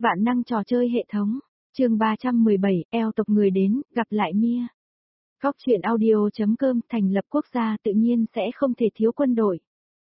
Vạn năng trò chơi hệ thống. Chương 317, eo tộc người đến, gặp lại Mia. Góc truyện audio.com thành lập quốc gia tự nhiên sẽ không thể thiếu quân đội.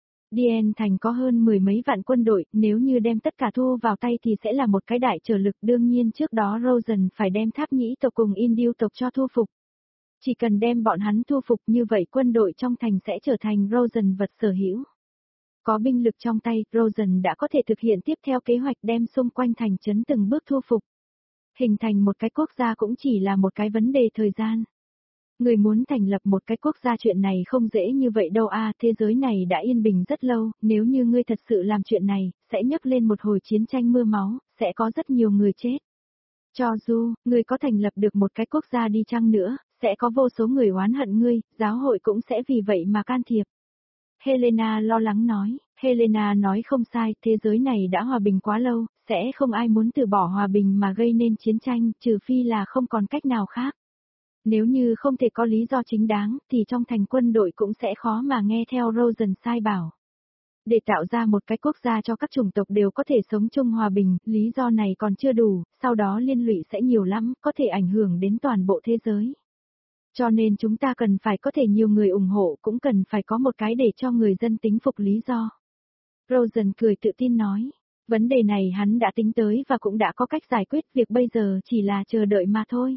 DN thành có hơn 10 mấy vạn quân đội, nếu như đem tất cả thu vào tay thì sẽ là một cái đại trở lực. Đương nhiên trước đó Rosen phải đem Tháp Nhĩ tộc cùng Indiu tộc cho thu phục. Chỉ cần đem bọn hắn thu phục như vậy quân đội trong thành sẽ trở thành Rosen vật sở hữu. Có binh lực trong tay, Rosen đã có thể thực hiện tiếp theo kế hoạch đem xung quanh thành trấn từng bước thu phục. Hình thành một cái quốc gia cũng chỉ là một cái vấn đề thời gian. Người muốn thành lập một cái quốc gia chuyện này không dễ như vậy đâu thế giới này đã yên bình rất lâu, nếu như ngươi thật sự làm chuyện này, sẽ nhấc lên một hồi chiến tranh mưa máu, sẽ có rất nhiều người chết. Cho dù, ngươi có thành lập được một cái quốc gia đi chăng nữa, sẽ có vô số người oán hận ngươi, giáo hội cũng sẽ vì vậy mà can thiệp. Helena lo lắng nói, Helena nói không sai, thế giới này đã hòa bình quá lâu, sẽ không ai muốn từ bỏ hòa bình mà gây nên chiến tranh, trừ phi là không còn cách nào khác. Nếu như không thể có lý do chính đáng, thì trong thành quân đội cũng sẽ khó mà nghe theo Rosen sai bảo. Để tạo ra một cái quốc gia cho các chủng tộc đều có thể sống chung hòa bình, lý do này còn chưa đủ, sau đó liên lụy sẽ nhiều lắm, có thể ảnh hưởng đến toàn bộ thế giới. Cho nên chúng ta cần phải có thể nhiều người ủng hộ, cũng cần phải có một cái để cho người dân tính phục lý do. Rosen cười tự tin nói, vấn đề này hắn đã tính tới và cũng đã có cách giải quyết, việc bây giờ chỉ là chờ đợi mà thôi.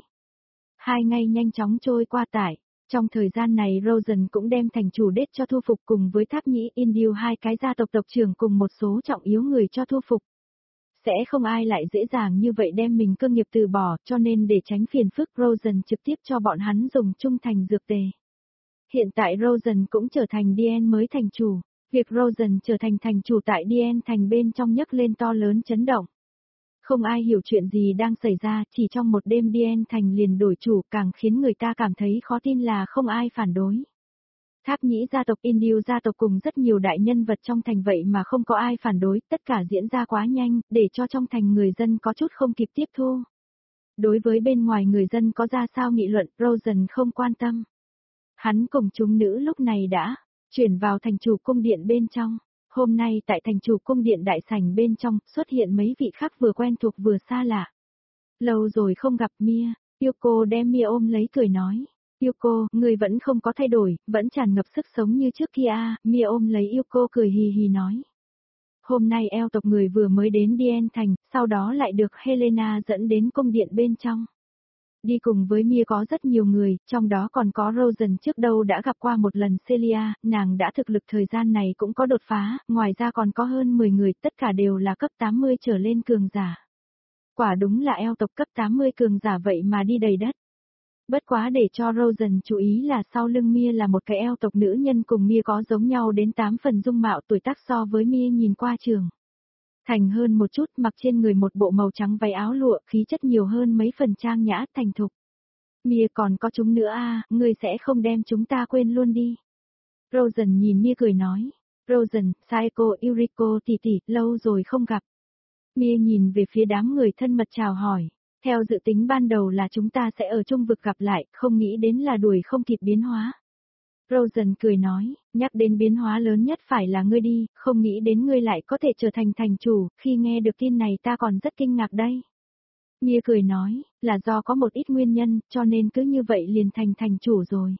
2 ngày nhanh chóng trôi qua tải. Trong thời gian này Rosen cũng đem thành chủ đết cho thu phục cùng với Tháp Nhĩ Indiu hai cái gia tộc tộc trưởng cùng một số trọng yếu người cho thu phục. Sẽ không ai lại dễ dàng như vậy đem mình cơ nghiệp từ bỏ, cho nên để tránh phiền phức Rosen trực tiếp cho bọn hắn dùng trung thành dược tề. Hiện tại Rosen cũng trở thành DN mới thành chủ. Việc Rosen trở thành thành chủ tại DN thành bên trong nhấc lên to lớn chấn động. Không ai hiểu chuyện gì đang xảy ra, chỉ trong một đêm DN thành liền đổi chủ, càng khiến người ta cảm thấy khó tin là không ai phản đối. Tháp Nhĩ gia tộc Indiu gia tộc cùng rất nhiều đại nhân vật trong thành vậy mà không có ai phản đối, tất cả diễn ra quá nhanh, để cho trong thành người dân có chút không kịp tiếp thu. Đối với bên ngoài người dân có ra sao nghị luận, Rosen không quan tâm. Hắn cùng chúng nữ lúc này đã chuyển vào thành chủ cung điện bên trong. Hôm nay tại thành chủ cung điện đại sảnh bên trong, xuất hiện mấy vị khác vừa quen thuộc vừa xa lạ. Lâu rồi không gặp Mia, Yuko đem Mia ôm lấy cười nói. Yuko, người vẫn không có thay đổi, vẫn tràn ngập sức sống như trước kia Mia ôm lấy Yuko cười hì hì nói. Hôm nay eo tộc người vừa mới đến DN thành, sau đó lại được Helena dẫn đến cung điện bên trong. Đi cùng với Mia có rất nhiều người, trong đó còn có Rosen trước đâu đã gặp qua một lần Celia, nàng đã thực lực thời gian này cũng có đột phá, ngoài ra còn có hơn 10 người, tất cả đều là cấp 80 trở lên cường giả. Quả đúng là eo tộc cấp 80 cường giả vậy mà đi đầy đất. Bất quá để cho Rosen chú ý là sau lưng Mia là một cái eo tộc nữ nhân cùng Mia có giống nhau đến 8 phần dung mạo, tuổi tác so với Mia nhìn qua trường thành hơn một chút, mặc trên người một bộ màu trắng váy áo lụa, khí chất nhiều hơn mấy phần trang nhã thành thục. Mia còn có chúng nữa ngươi sẽ không đem chúng ta quên luôn đi. Rosen nhìn Mia cười nói. Rosen, Saeko, Yuriko tỷ tỷ, lâu rồi không gặp. Mia nhìn về phía đám người thân mật chào hỏi. Theo dự tính ban đầu là chúng ta sẽ ở chung vực gặp lại, không nghĩ đến là đuổi không kịp biến hóa. Rosen cười nói, nhắc đến biến hóa lớn nhất phải là ngươi đi, không nghĩ đến ngươi lại có thể trở thành thành chủ, khi nghe được tin này ta còn rất kinh ngạc đây. Mia cười nói, là do có một ít nguyên nhân, cho nên cứ như vậy liền thành chủ rồi.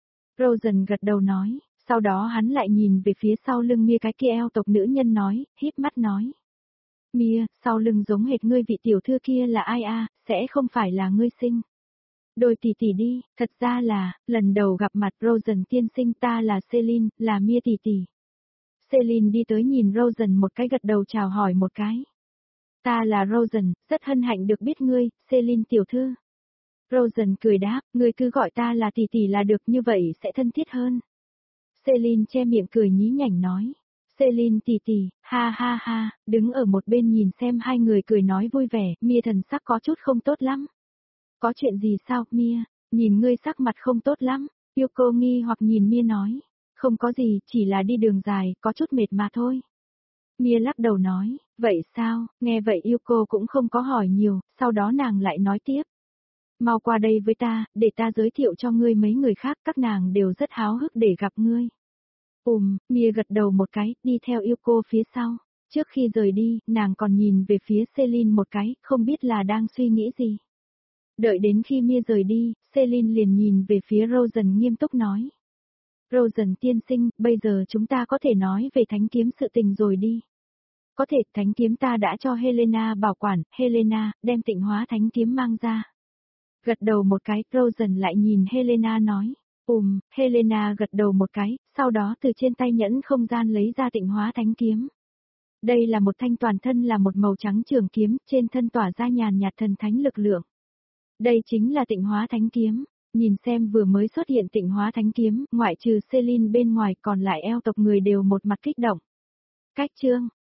Rosen gật đầu nói, sau đó hắn lại nhìn về phía sau lưng Mia cái kia eo tộc nữ nhân nói, híp mắt nói. Mia, sau lưng giống hệt ngươi vị tiểu thư kia là ai sẽ không phải là ngươi sinh. Đôi tỷ tỷ đi, thật ra là, lần đầu gặp mặt Rosen tiên sinh ta là Celine, là Mia tỷ tỷ. Celine đi tới nhìn Rosen một cái gật đầu chào hỏi một cái. Ta là Rosen, rất hân hạnh được biết ngươi, Celine tiểu thư. Rosen cười đáp, ngươi cứ gọi ta là tỷ tỷ là được, như vậy sẽ thân thiết hơn. Celine che miệng cười nhí nhảnh nói. Celine tỷ tỷ, ha ha ha, đứng ở một bên nhìn xem hai người cười nói vui vẻ, Mia thần sắc có chút không tốt lắm. Có chuyện gì sao, Mia? Nhìn ngươi sắc mặt không tốt lắm. Yuko nghi hoặc nhìn Mia nói. Không có gì, chỉ là đi đường dài, có chút mệt mà thôi. Mia lắc đầu nói, vậy sao? Nghe vậy Yuko cũng không có hỏi nhiều, sau đó nàng lại nói tiếp. Mau qua đây với ta, để ta giới thiệu cho ngươi mấy người khác, các nàng đều rất háo hức để gặp ngươi. Mia gật đầu một cái, đi theo Yuko phía sau. Trước khi rời đi, nàng còn nhìn về phía Celine một cái, không biết là đang suy nghĩ gì. Đợi đến khi Mia rời đi, Celine liền nhìn về phía Rosen nghiêm túc nói. Rosen tiên sinh, bây giờ chúng ta có thể nói về thánh kiếm sự tình rồi đi. Có thể, thánh kiếm ta đã cho Helena bảo quản, Helena, đem Tịnh Hóa thánh kiếm mang ra. Gật đầu một cái, Rosen lại nhìn Helena nói. Helena gật đầu một cái, sau đó từ trên tay nhẫn không gian lấy ra Tịnh Hóa thánh kiếm. Đây là một thanh toàn thân là một màu trắng trường kiếm, trên thân tỏa ra nhàn nhạt thần thánh lực lượng. Đây chính là Tịnh Hóa thánh kiếm. Nhìn xem vừa mới xuất hiện Tịnh Hóa thánh kiếm, ngoại trừ Celine bên ngoài còn lại eo tộc người đều một mặt kích động. Cách chương